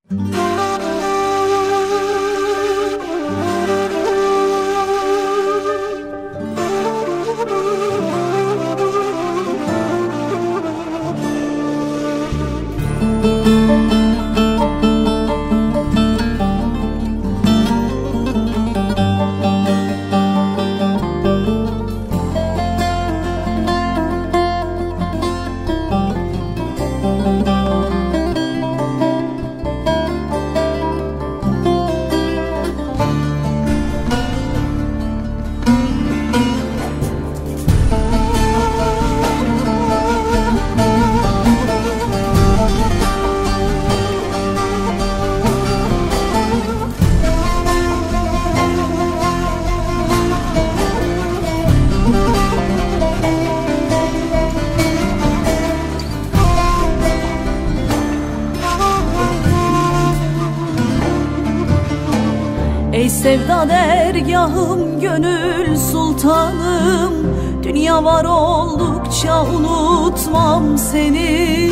Ey sevda dergahım, gönül sultanım, dünya var oldukça unutmam seni.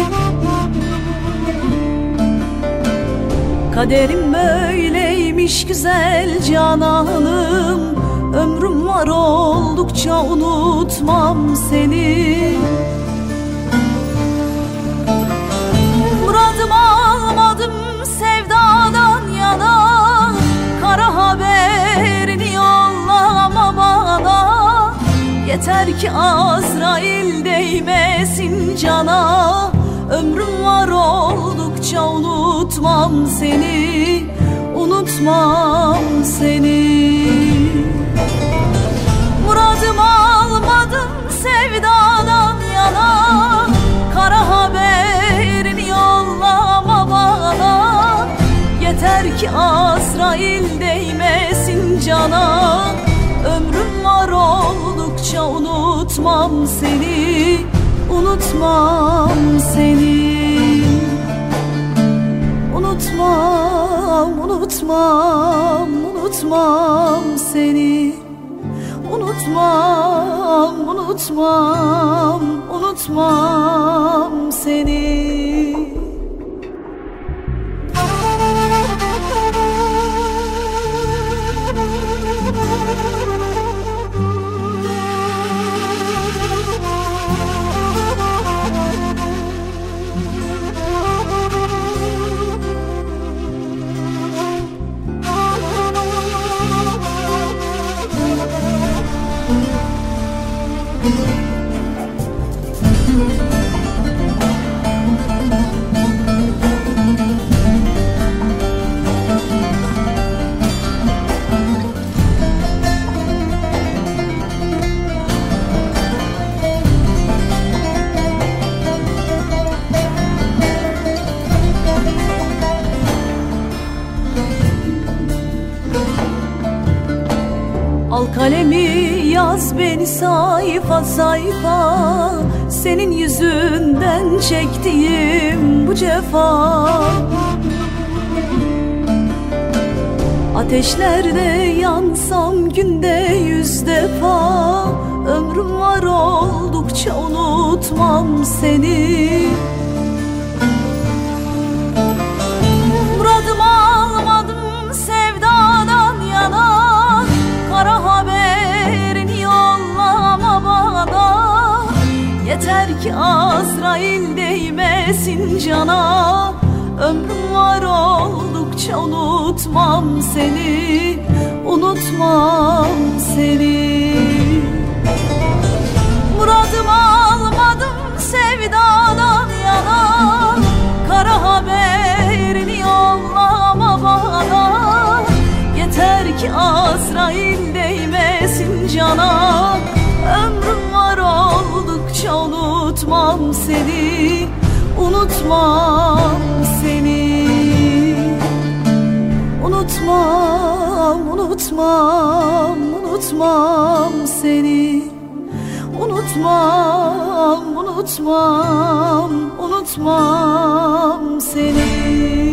Kaderim böyleymiş güzel cananım, ömrüm var oldukça unutmam seni. Muradım almadım sevdadan yana, kara haberini yollama bana. Yeter ki Azrail değmesin cana, ömrüm var oldukça unutmam seni, unutmam seni. Muradım almadım sevdadan yana, kara haberini yollama bana. Yeter ki Azrail değmesin cana, ömrüm var oldukça unutmam seni, unutmam seni. Unutmam, unutmam, unutmam seni. Unutmam, unutmam, unutmam seni. Al kalemi yaz beni sayfa sayfa, senin yüzünden çektiğim bu cefa. Ateşlerde yansam günde 100 defa, ömrüm var oldukça unutmam seni. Muradım almadım sevdadan yana, kara haberini yollama bana. Yeter ki Azrail değmesin cana, ömrüm var oldukça unutmam seni, unutmam seni. Muradım almadım sevdadan yana, kara haberini yollama bana. Yeter ki Azrail değmesin cana, ömrüm var oldukça unutmam seni, unutmam seni. Unutmam, unutmam, unutmam seni. Unutmam, unutmam, unutmam seni.